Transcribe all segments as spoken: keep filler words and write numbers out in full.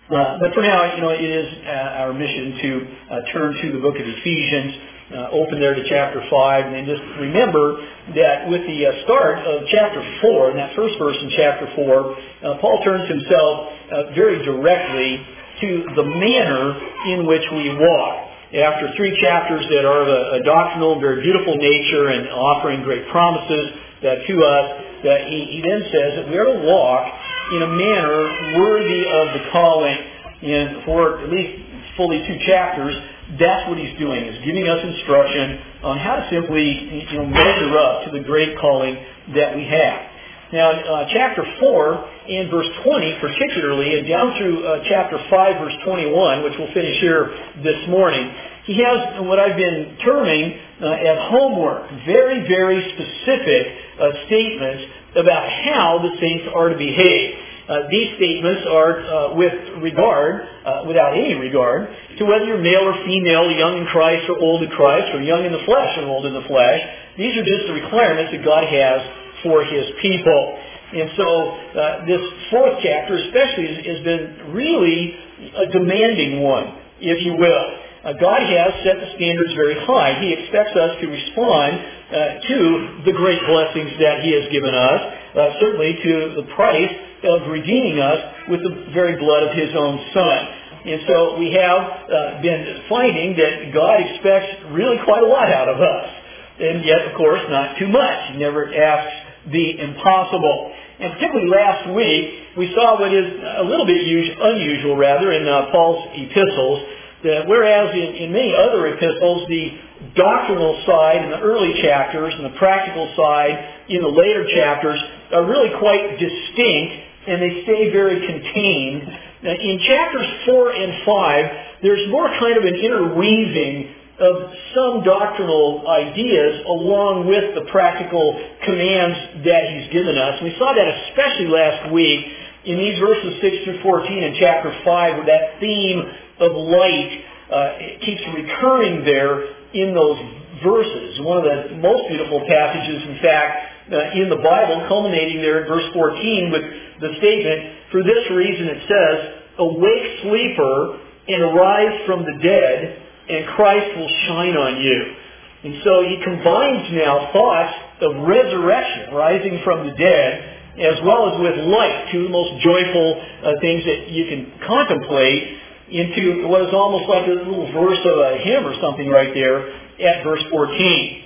Uh, but for now, you know, it is uh, our mission to uh, turn to the book of Ephesians, uh, open there to chapter five, and then just remember that with the uh, start of chapter four, in that first verse in chapter four, uh, Paul turns himself uh, very directly to the manner in which we walk. After three chapters that are of a, a doctrinal, very beautiful nature and offering great promises that to us, that he, he then says that we are to walk in a manner worthy of the calling. And for at least fully two chapters, that's what he's doing, is giving us instruction on how to simply, you know, measure up to the great calling that we have. Now, uh, chapter four and verse twenty particularly, and down through uh, chapter five, verse twenty-one, which we'll finish here this morning, he has what I've been terming uh, as homework, very, very specific uh, statements about how the saints are to behave. Uh, these statements are uh, with regard, uh, without any regard, to whether you're male or female, young in Christ or old in Christ, or young in the flesh or old in the flesh. These are just the requirements that God has for His people. And so uh, this fourth chapter especially has, has been really a demanding one, if you will. Uh, God has set the standards very high. He expects us to respond uh, to the great blessings that He has given us, uh, certainly to the price of redeeming us with the very blood of His own Son. And so we have uh, been finding that God expects really quite a lot out of us. And yet, of course, not too much. He never asks the impossible. And particularly last week, we saw what is a little bit usual, unusual, rather, in uh, Paul's epistles, that whereas in, in many other epistles, the doctrinal side in the early chapters and the practical side in the later chapters are really quite distinct, and they stay very contained. Now, in chapters four and five, there's more kind of an interweaving of some doctrinal ideas along with the practical commands that He's given us. And we saw that especially last week in these verses six through fourteen in chapter five, where that theme of light uh, keeps recurring there in those verses. One of the most beautiful passages, in fact, uh, in the Bible, culminating there in verse fourteen with the statement, "For this reason," it says, "Awake, sleeper, and arise from the dead, and Christ will shine on you." And so he combines now thoughts of resurrection, rising from the dead, as well as with light, two of the most joyful uh, things that you can contemplate, into what is almost like a little verse of a hymn or something right there at verse fourteen.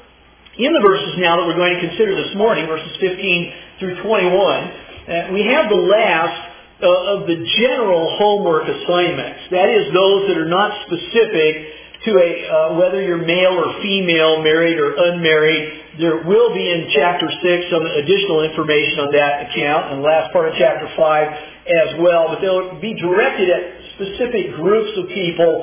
In the verses now that we're going to consider this morning, verses fifteen through twenty-one, uh, we have the last uh, of the general homework assignments. That is, those that are not specific to a uh, whether you're male or female, married or unmarried. There will be in chapter six some additional information on that account, and the last part of chapter five as well, but they'll be directed at specific groups of people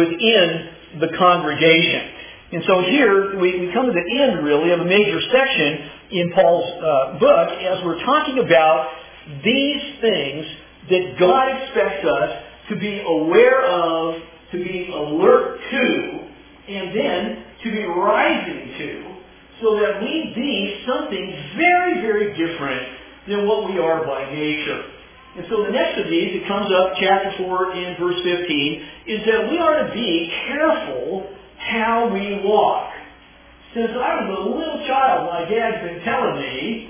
within the congregation. And so here we, we come to the end, really, of a major section in Paul's uh, book as we're talking about these things that God expects us to be aware of, to be alert to, and then to be rising to, so that we be something very, very different than what we are by nature. And so the next of these, it comes up, chapter four in verse fifteen, is that we are to be careful how we walk. Since I was a little child, my dad's been telling me,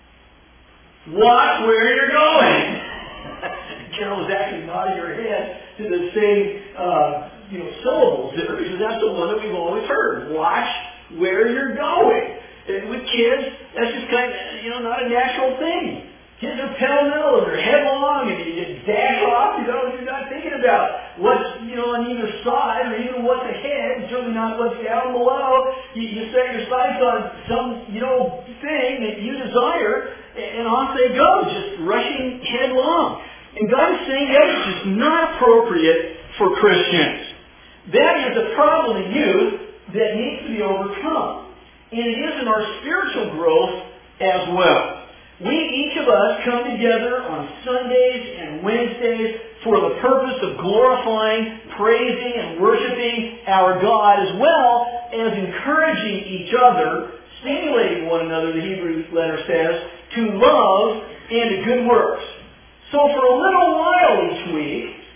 watch where you're going. Carol was actually nodding her head to the same uh, you know, syllables there, because that's the one that we've always heard. Watch where you're going. And with kids, that's just kind of, you know, not a natural thing. Kids are pell-mell and they're headlong and you just dash off, you know, you're not thinking about what's, you know, on either side or even what's ahead, certainly not what's down below. You, you set your sights on some, you know, thing that you desire, and off they go, just rushing headlong. And God is saying that is just not appropriate for Christians. That is a problem in youth that needs to be overcome. And it is in our spiritual growth as well. We, each of us, come together on Sundays and Wednesdays for the purpose of glorifying, praising, and worshiping our God, as well as encouraging each other, stimulating one another, the Hebrew letter says, to love and to good works. So for a little while each week,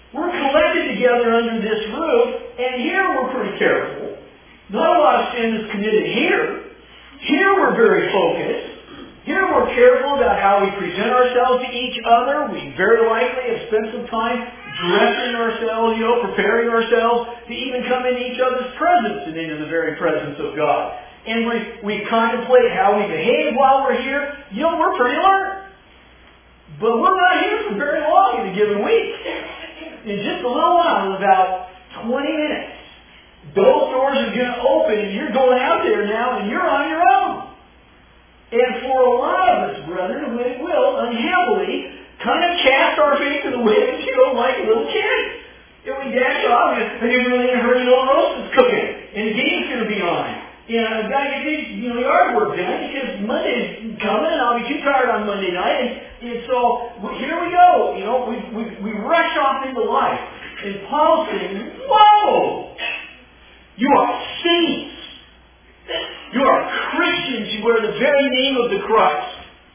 together under this roof, and here we're pretty careful. Not a lot of sin is committed here. Here we're very focused. Here we're careful about how we present ourselves to each other. We very likely have spent some time dressing ourselves, you know, preparing ourselves to even come into each other's presence and into the very presence of God. And we, we contemplate how we behave while we're here. You know, we're pretty alert. But we're not here for very long in a given week. In just a little while, in about twenty minutes, those doors are going to open and you're going out there now and you're on your own. And for a lot of us, brethren, we will unhappily kind of cast our feet to the wind, you know, like little kids. And we dash off, and you're really in a hurry, you know, roast is cooking, and the game's going to be on. And I've got to get these, you know, yard work done because Monday's coming, and I'll be too tired on Monday night. And, and so here we go. You know, we we we rush off into life, and Paul's saying, "Whoa, you are saints. You are Christians. You wear the very name of the Christ.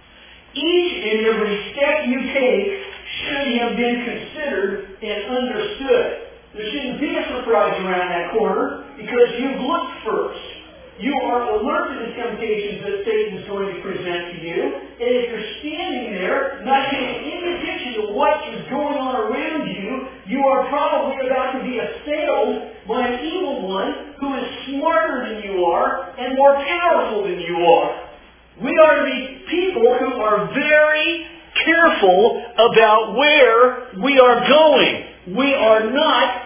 Each and every step you take should have been considered and understood. There shouldn't be a surprise around that corner because you've looked first. You are alert to the temptations that Satan is going to present to you. And if you're standing there, not paying any attention to what is going on around you, you are probably about to be assailed by an evil one who is smarter than you are and more powerful than you are. We are to be people who are very careful about where we are going. We are not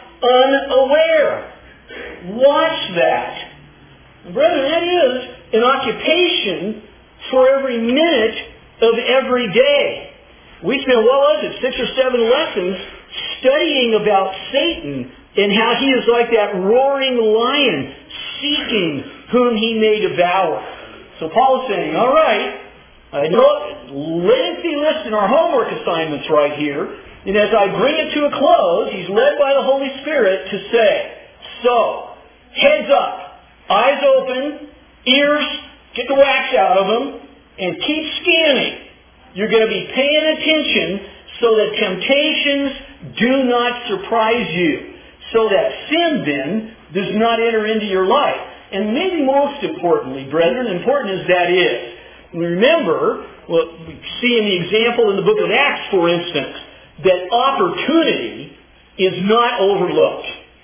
unaware. Watch that. Brethren, that is an occupation for every minute of every day. We spent, what was it, six or seven lessons studying about Satan and how he is like that roaring lion seeking whom he may devour. So Paul is saying, all right, I know lengthy list in our homework assignments right here, and as I bring it to a close, he's led by the Holy Spirit to say, so, heads up. Eyes open, ears, get the wax out of them, and keep scanning. You're going to be paying attention so that temptations do not surprise you. So that sin then does not enter into your life. And maybe most importantly, brethren, important as that is, remember, well, we see in the example in the book of Acts, for instance, that opportunity is not overlooked.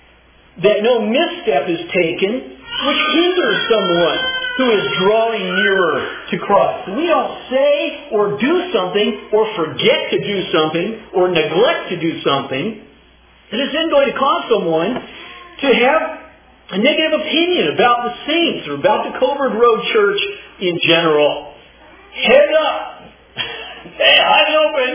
That no misstep is taken which hinders someone who is drawing nearer to Christ. We don't say or do something or forget to do something or neglect to do something that is then going to cause someone to have a negative opinion about the saints or about the Coburg Road Church in general. Head up. Hey, eyes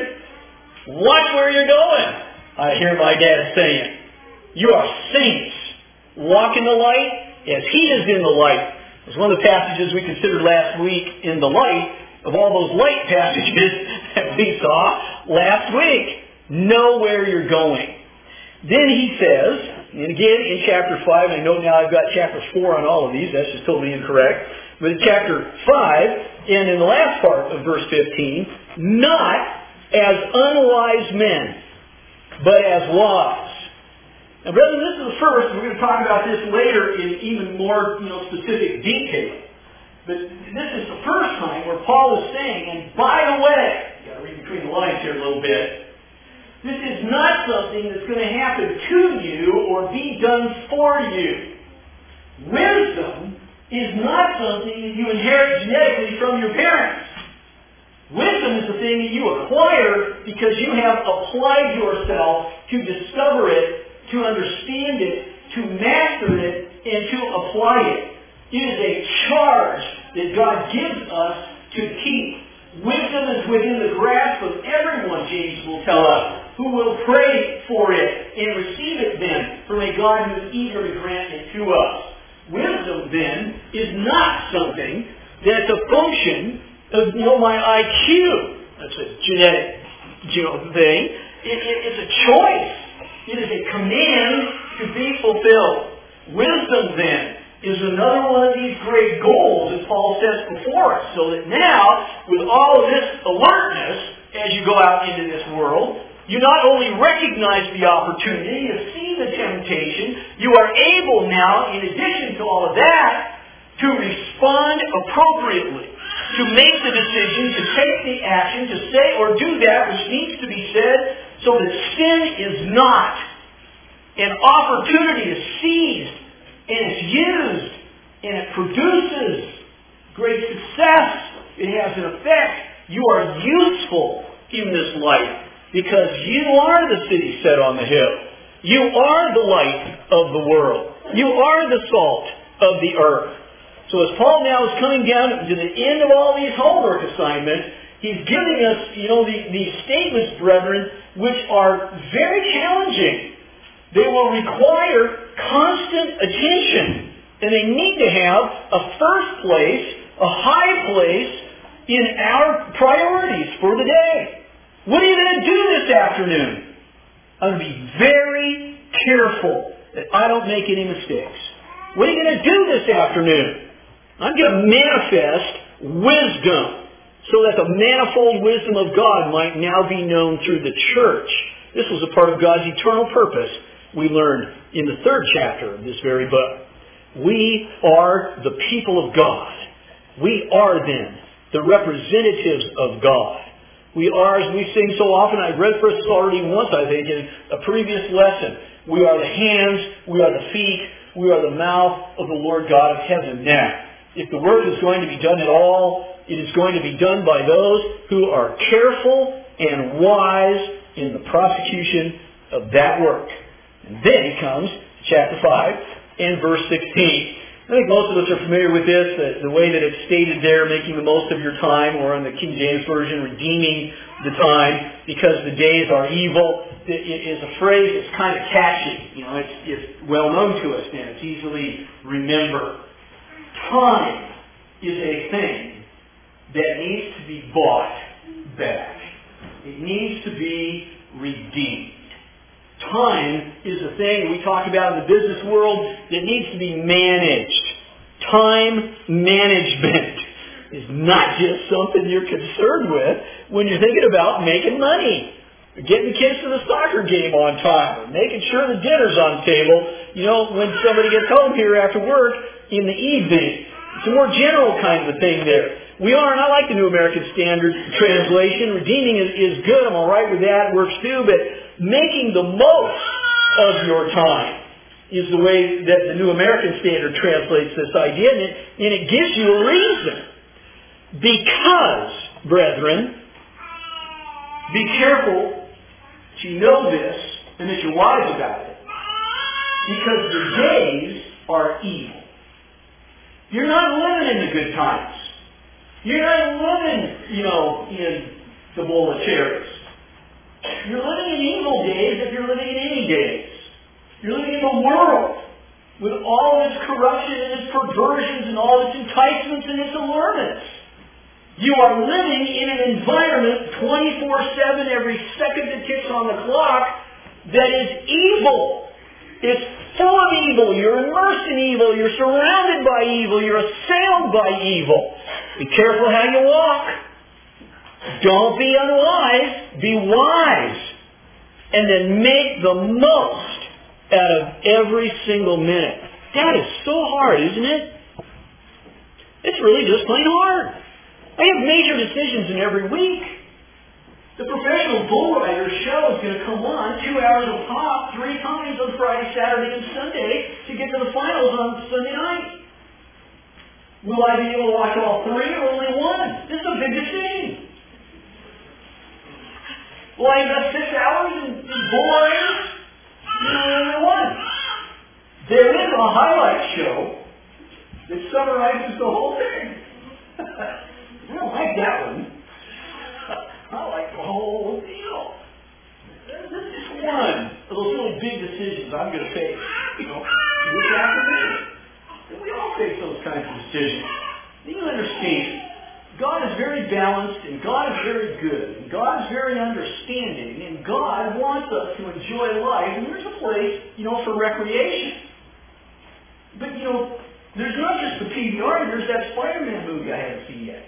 open. Watch where you're going. I hear my dad saying, you are saints. Walk in the light as he is in the light. It was one of the passages we considered last week in the light of all those light passages that we saw last week. Know where you're going. Then he says, and again in chapter five, I know now I've got chapter four on all of these, that's just totally incorrect, but in chapter five, and in the last part of verse fifteen, not as unwise men, but as wise. Now, brethren, this is the first. We're going to talk about this later in even more, you know, specific detail. But this is the first time where Paul is saying, and by the way, you've got to read between the lines here a little bit, this is not something that's going to happen to you or be done for you. Wisdom is not something that you inherit genetically from your parents. Wisdom is the thing that you acquire because you have applied yourself to discover it, to understand it, to master it, and to apply it. It is a charge that God gives us to keep. Wisdom is within the grasp of everyone, James will tell us, who will pray for it and receive it then from a God who is eager to grant it to us. Wisdom then is not something that's a function of, you know, my I Q. That's a genetic, you know, thing. It, it, it's a choice. It is a command to be fulfilled. Wisdom, then, is another one of these great goals that Paul sets before us. So that now, with all of this alertness, as you go out into this world, you not only recognize the opportunity, you see the temptation, you are able now, in addition to all of that, to respond appropriately, to make the decision, to take the action, to say or do that which needs to be said, so that sin is not. An opportunity is seized, and it's used, and it produces great success. It has an effect. You are useful in this life because you are the city set on the hill. You are the light of the world. You are the salt of the earth. So as Paul now is coming down to the end of all these homework assignments, he's giving us, you know, the, these statements, brethren, which are very challenging. They will require constant attention. And they need to have a first place, a high place in our priorities for the day. What are you going to do this afternoon? I'm going to be very careful that I don't make any mistakes. What are you going to do this afternoon? I'm going to manifest wisdom so that the manifold wisdom of God might now be known through the church. This was a part of God's eternal purpose we learned in the third chapter of this very book. We are the people of God. We are then the representatives of God. We are, as we sing so often, I've read for us already once, I think, in a previous lesson. We are the hands, we are the feet, we are the mouth of the Lord God of heaven. Now, if the work is going to be done at all, it is going to be done by those who are careful and wise in the prosecution of that work. And then he comes to chapter five and verse sixteen. I think most of us are familiar with this, the, the way that it's stated there, making the most of your time, or in the King James Version, redeeming the time, because the days are evil. It is a phrase that's kind of catchy. You know, it's, it's well known to us now. It's easily remembered. Time is a thing that needs to be bought back. It needs to be redeemed. Time is a thing we talk about in the business world that needs to be managed. Time management is not just something you're concerned with when you're thinking about making money. Getting the kids to the soccer game on time, or making sure the dinner's on the table, you know, when somebody gets home here after work in the evening. It's a more general kind of a thing there. We are, and I like the New American Standard translation. Redeeming is, is good. I'm all right with that. It works too. But making the most of your time is the way that the New American Standard translates this idea. And it, and it gives you a reason. Because, brethren, be careful that you know this and that you're wise about it. Because the days are evil. You're not living in the good times. You're not living, you know, in the bowl of cherries. You're living in evil days if you're living in any days. You're living in the world with all its corruption and its perversions and all its enticements and its allurements. You are living in an environment twenty-four seven, every second that ticks on the clock, that is evil. It's full of evil. You're immersed in evil. You're surrounded by evil. You're assailed by evil. Be careful how you walk. Don't be unwise. Be wise. And then make the most out of every single minute. That is so hard, isn't it? It's really just plain hard. I have major decisions in every week. The professional bull rider show is going to come on two hours a pop, three times on Friday, Saturday, and Sunday to get to the finals on Sunday night. Will I be able to watch all three or only one? This is a big decision. Will I invest six hours in, in bull riders? No, only one. There is a highlight show that summarizes the whole thing. I don't like that one. I like the whole deal. This is one of those really big decisions I'm going to face. You know, this afternoon. And we all face those kinds of decisions. You understand, God is very balanced, and God is very good, and God is very understanding, and God wants us to enjoy life, and there's a place, you know, for recreation. But, you know, there's not just the P V R, there's that Spider-Man movie I haven't seen yet.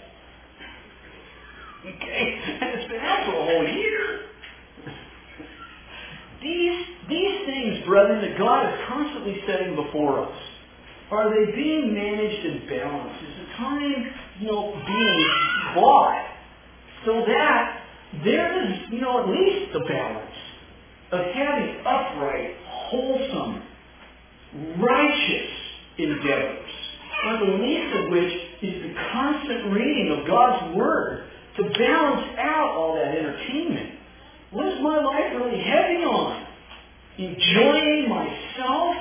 Okay? And it's been out for a whole year. These, these things, brethren, that God is constantly setting before us, are they being managed and balanced? Is the time, you know, being bought so that there is, you know, at least the balance of having upright, wholesome, righteous endeavors, not the least of which is the constant reading of God's Word to balance out all that entertainment. What is my life really heavy on? Enjoying myself?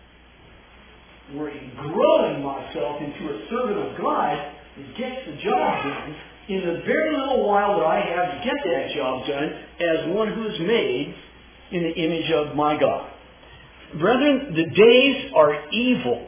Or growing myself into a servant of God that gets the job done in the very little while that I have to get that job done as one who is made in the image of my God. Brethren, the days are evil.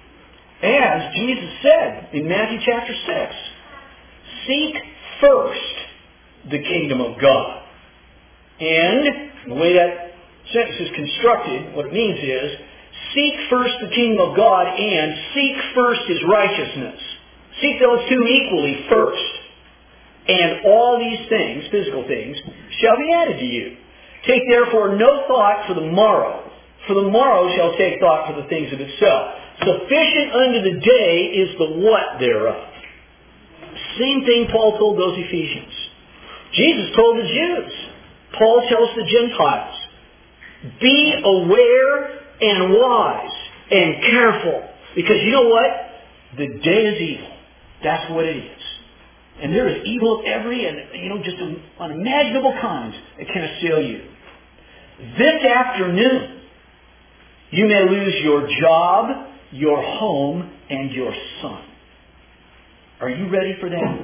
As Jesus said in Matthew chapter six, seek first the kingdom of God. And the way that sentence is constructed, what it means is, seek first the kingdom of God and seek first His righteousness. Seek those two equally first. And all these things, physical things, shall be added to you. Take therefore no thought for the morrow, for the morrow shall take thought for the things of itself. Sufficient unto the day is the what thereof. Same thing Paul told those Ephesians. Jesus told the Jews. Paul tells the Gentiles. Be aware and wise and careful. Because you know what? The day is evil. That's what it is. And there is evil of every and, you know, just unimaginable kinds that can assail you. This afternoon, you may lose your job, your home, and your son. Are you ready for that?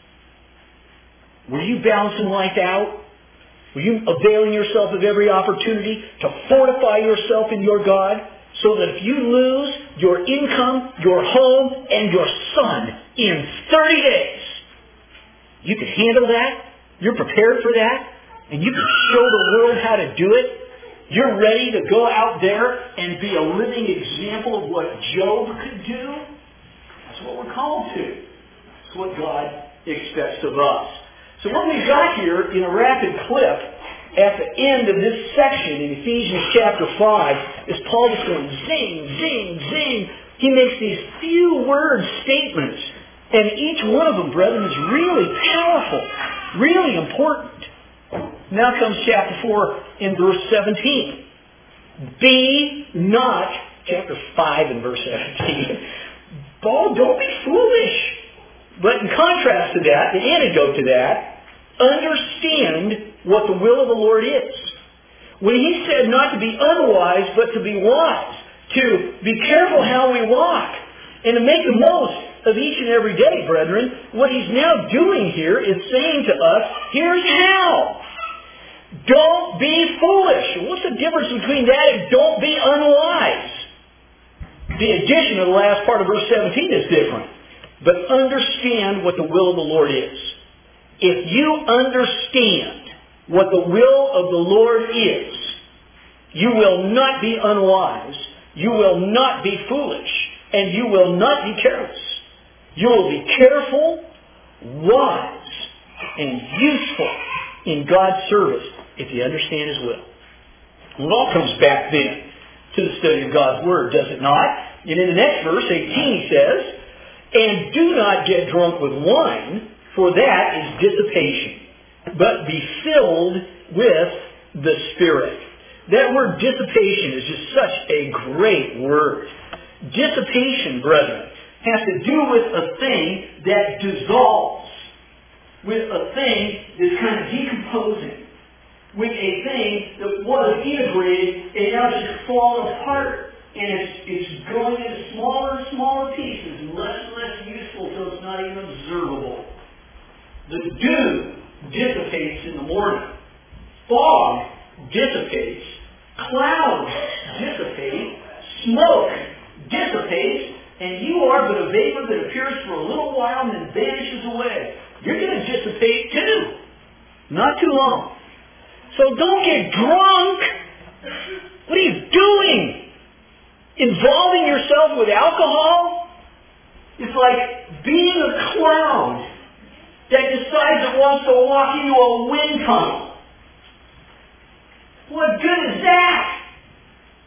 Were you balancing life out? Were you availing yourself of every opportunity to fortify yourself in your God so that if you lose your income, your home, and your son in thirty days, you can handle that? You're prepared for that? And you can show the world how to do it? You're ready to go out there and be a living example of what Job could do? That's what we're called to. That's what God expects of us. So what we've got here in a rapid clip at the end of this section in Ephesians chapter five is Paul just going zing, zing, zing. He makes these few word statements. And each one of them, brethren, is really powerful, really important. Now comes chapter four in verse seventeen. Be not, chapter five in verse seventeen, Paul, don't be foolish. But in contrast to that, the antidote to that, understand what the will of the Lord is. When he said not to be unwise, but to be wise, to be careful how we walk, and to make the most of each and every day, brethren, what he's now doing here is saying to us, here's how. Don't be foolish. What's the difference between that and don't be unwise? The addition of the last part of verse seventeen is different. But understand what the will of the Lord is. If you understand what the will of the Lord is, you will not be unwise, you will not be foolish, and you will not be careless. You will be careful, wise, and useful in God's service if you understand His will. Well, it all comes back then to the study of God's Word, does it not? And in the next verse, eighteen, he says, and do not get drunk with wine, for that is dissipation, but be filled with the Spirit. That word dissipation is just such a great word. Dissipation, brethren, has to do with a thing that dissolves, with a thing that's kind of decomposing, with a thing that was integrated and now just fallen apart. And it's, it's going into smaller and smaller pieces and less and less useful until it's not even observable. The dew dissipates in the morning. Fog dissipates. Clouds dissipate. Smoke dissipates. And you are but a vapor that appears for a little while and then vanishes away. You're going to dissipate too. Not too long. So don't get drunk. What are you doing? Involving yourself with alcohol is like being a cloud that decides it wants to walk into a wind tunnel. What good is that?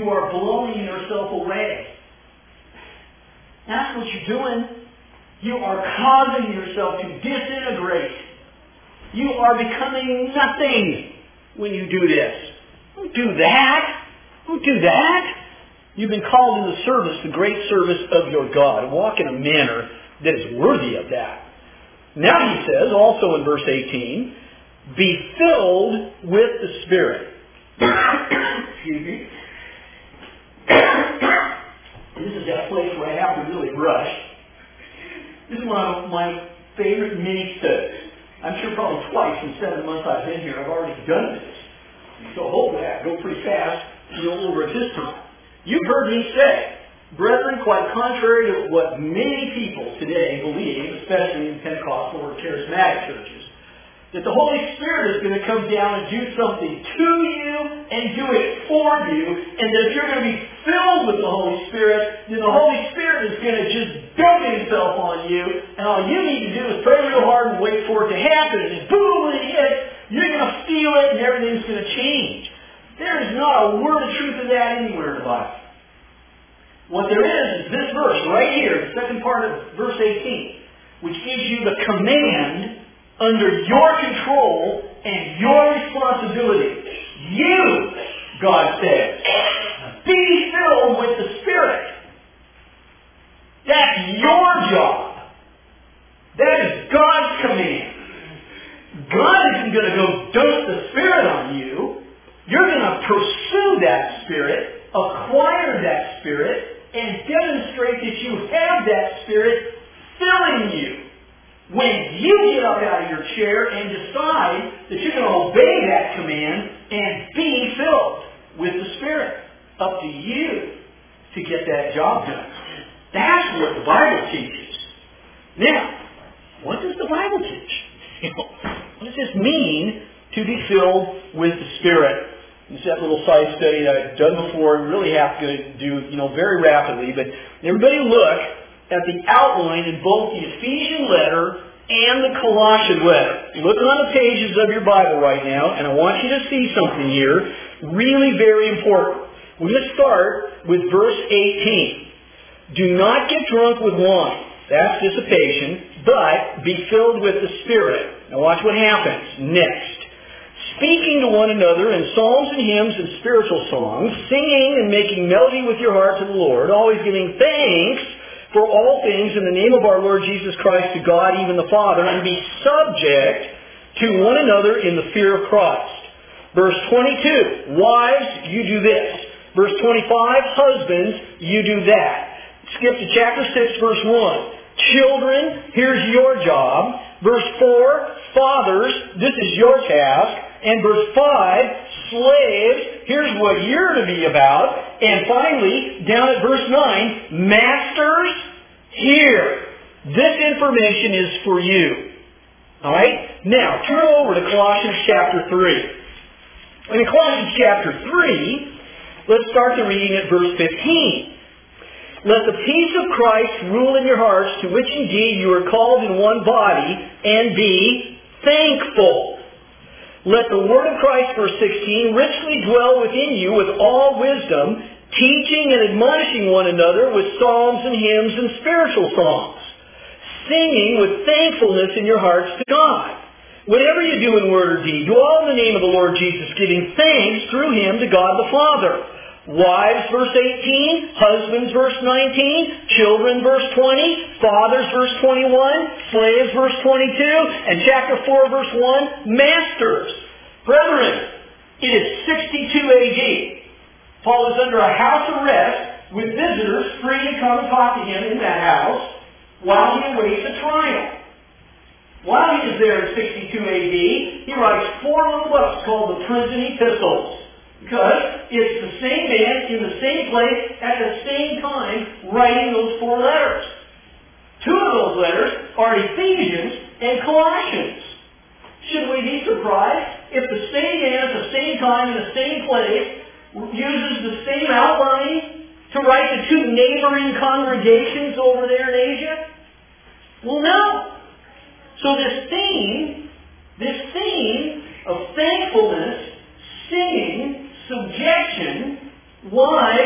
you are blowing yourself away. That's what you're doing. You are causing yourself to disintegrate. You are becoming nothing when you do this. Don't do that. Don't do that. You've been called into service, the great service of your God. Walk in a manner that is worthy of that. Now he says, also in verse eighteen, be filled with the Spirit. Excuse me. This is that place where I have to really rush. This is one of my favorite mini studies. I'm sure probably twice in seven months I've been here, I've already done this. So hold that. Go pretty fast. You'll over at this time. You've heard me say, brethren, quite contrary to what many people today believe, especially in Pentecostal or charismatic churches, that the Holy Spirit is going to come down and do something to you and do it for you, and that if you're going to be filled with the Holy Spirit, then the Holy Spirit is going to just dump Himself on you, and all you need to do is pray real hard and wait for it to happen, and boom, when it hits, you're going to feel it and everything's going to change. There is not a word of truth of that anywhere in the Bible. What there is is this verse right here, the second part of verse eighteen, which gives you the command under your control and your responsibility. You, God says, be filled with the Spirit. That's your job. That is God's command. God isn't going to go dump the Spirit on you. You're going to pursue that Spirit, acquire that Spirit, and demonstrate that you have that Spirit filling you. When you get up out of your chair and decide that you're going to obey that command and be filled with the Spirit. Up to you to get that job done. That's what the Bible teaches. Now, what does the Bible teach? You know, what does this mean to be filled with the Spirit? It's that little side study that I've done before and really have to do, you know, very rapidly. But everybody look at the outline in both the Ephesian letter and the Colossian letter. Look on the pages of your Bible right now, and I want you to see something here, really very important. We're going to start with verse eighteen. Do not get drunk with wine. That's dissipation. But be filled with the Spirit. Now watch what happens next. Speaking to one another in psalms and hymns and spiritual songs, singing and making melody with your heart to the Lord, always giving thanks for all things in the name of our Lord Jesus Christ to God, even the Father, and be subject to one another in the fear of Christ. Verse twenty-two, wives, you do this. Verse twenty-five, husbands, you do that. Skip to chapter six, verse one. Children, here's your job. Verse four, fathers, this is your task. And verse five, slaves, here's what you're to be about. And finally, down at verse nine, masters, here. This information is for you. Alright? Now, turn over to Colossians chapter three. In Colossians chapter three, let's start the reading at verse fifteen. Let the peace of Christ rule in your hearts, to which indeed you are called in one body, and be thankful. Let the word of Christ, verse sixteen, richly dwell within you with all wisdom, teaching and admonishing one another with psalms and hymns and spiritual songs, singing with thankfulness in your hearts to God. Whatever you do in word or deed, do all in the name of the Lord Jesus, giving thanks through Him to God the Father. Wives, verse eighteen, husbands, verse nineteen, children, verse twenty, fathers, verse twenty-one, slaves, verse twenty-two, and chapter four, verse one, masters. Brethren, it is sixty-two A D. Paul is under a house arrest with visitors free to come and talk to him in that house while he awaits a trial. While he is there in sixty-two A D, he writes four little books called the Prison Epistles. Because it's the same man in the same place at the same time writing those four letters. Two of those letters are Ephesians and Colossians. Should we be surprised if the same man at the same time in the same place uses the same outline to write to two neighboring congregations over there in Asia? Well, no. So this theme, this theme of thankfulness, singing, subjection, wives,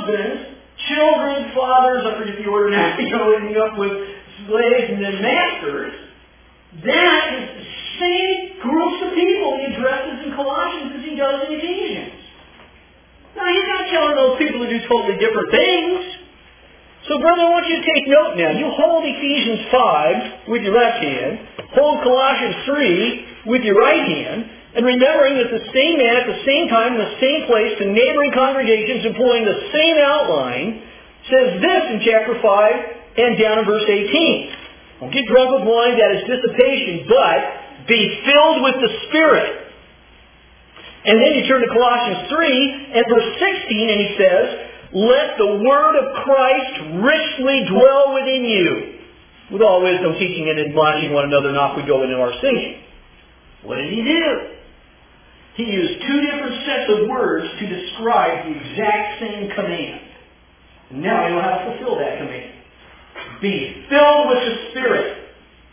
husbands, children, fathers, I forget the order now, you know, ending up with slaves and then masters. That is the same groups of people he addresses in Colossians as he does in Ephesians. Now, he's not telling those people to do totally different things. So, brother, I want you to take note now. You hold Ephesians five with your left hand, hold Colossians three with your right hand, and remembering that the same man at the same time, in the same place, to neighboring congregations, employing the same outline, says this in chapter five and down in verse eighteen. Don't get drunk with wine, that is dissipation, but be filled with the Spirit. And then you turn to Colossians three and verse sixteen, and he says, let the word of Christ richly dwell within you, with all wisdom, teaching and admonishing one another, not we go into our singing. What did he do? He used two different sets of words to describe the exact same command. And now we know how to fulfill that command. Be filled with the Spirit.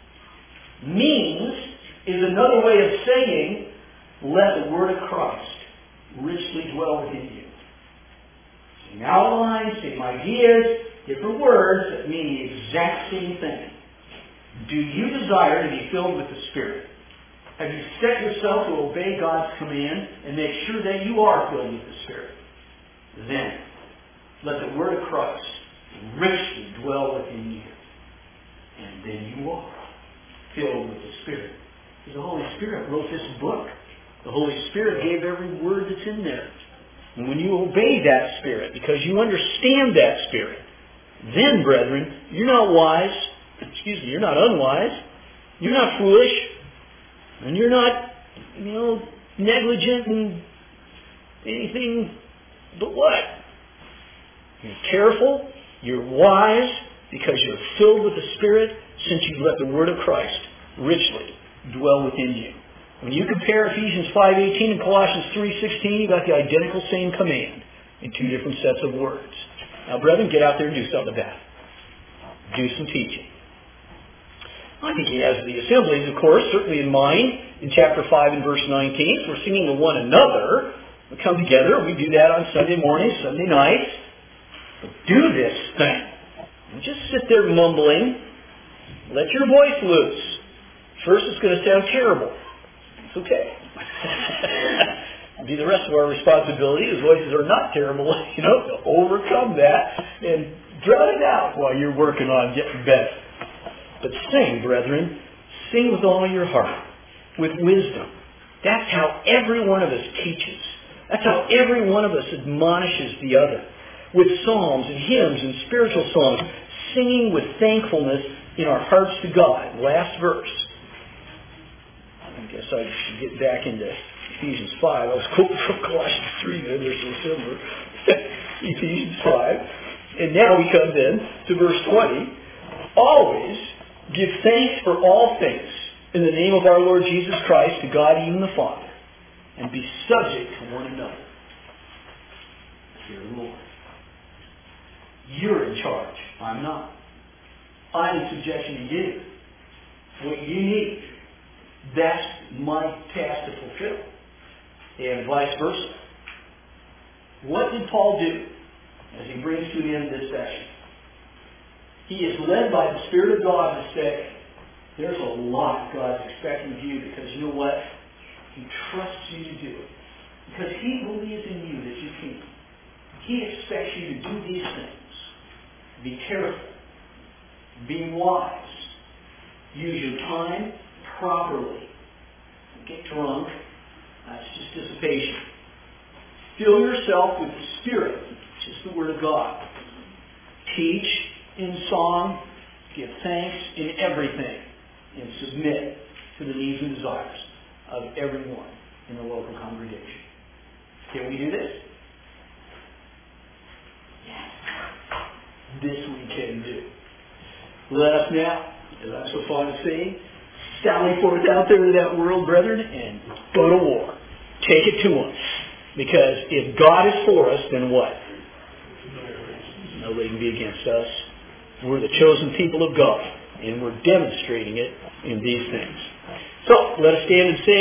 Means is another way of saying, let the word of Christ richly dwell within you. Same outlines, same ideas, different words that mean the exact same thing. Do you desire to be filled with the Spirit? Have you set yourself to obey God's command and make sure that you are filled with the Spirit? Then, let the word of Christ richly dwell within you. And then you are filled with the Spirit. Because the Holy Spirit wrote this book. The Holy Spirit gave every word that's in there. And when you obey that Spirit, because you understand that Spirit, then, brethren, you're not wise. Excuse me, you're not unwise. You're not foolish. And you're not, you know, negligent in anything but what? You're careful. You're wise because you're filled with the Spirit since you've let the Word of Christ richly dwell within you. When you compare Ephesians five eighteen and Colossians three sixteen, you've got the identical same command in two different sets of words. Now, brethren, get out there and do something about it. Do some teaching. I think he has the assemblies, of course, certainly in mind in chapter five and verse nineteen. So we're singing to one another. We come together. We do that on Sunday mornings, Sunday nights. But do this thing. Don't just sit there mumbling. Let your voice loose. First, it's going to sound terrible. It's okay. It'll be the rest of our responsibility as voices are not terrible, you know, to overcome that and drown it out while you're working on getting better. But sing, brethren. Sing with all your heart, with wisdom. That's how every one of us teaches. That's how every one of us admonishes the other. With psalms and hymns and spiritual songs, singing with thankfulness in our hearts to God. Last verse. I guess I should get back into Ephesians five. I was quoting from Colossians three, then they're so similar. Ephesians five. And now we come then to verse twenty. Always give thanks for all things in the name of our Lord Jesus Christ to God, even the Father, and be subject to one another. Fear the Lord. You're in charge. I'm not. I'm in subjection to you. What you need, that's my task to fulfill. And vice versa. What did Paul do as he brings to the end of this section? He is led by the Spirit of God to say, there's a lot God's expecting of you because you know what? He trusts you to do it. Because He believes in you that you can. He expects you to do these things. Be careful. Be wise. Use your time properly. Don't get drunk. That's just dissipation. Fill yourself with the Spirit, which is the Word of God. Teach in song. Give thanks in everything. And submit to the needs and desires of everyone in the local congregation. Can we do this? Yes. This we can do. Let us now, as I'm so fond of saying, sally forth out there to that world, brethren, and go to war. Take it to them. Because if God is for us, then what? Nobody can be against us. We're the chosen people of God, and we're demonstrating it in these things. So, let us stand and sing.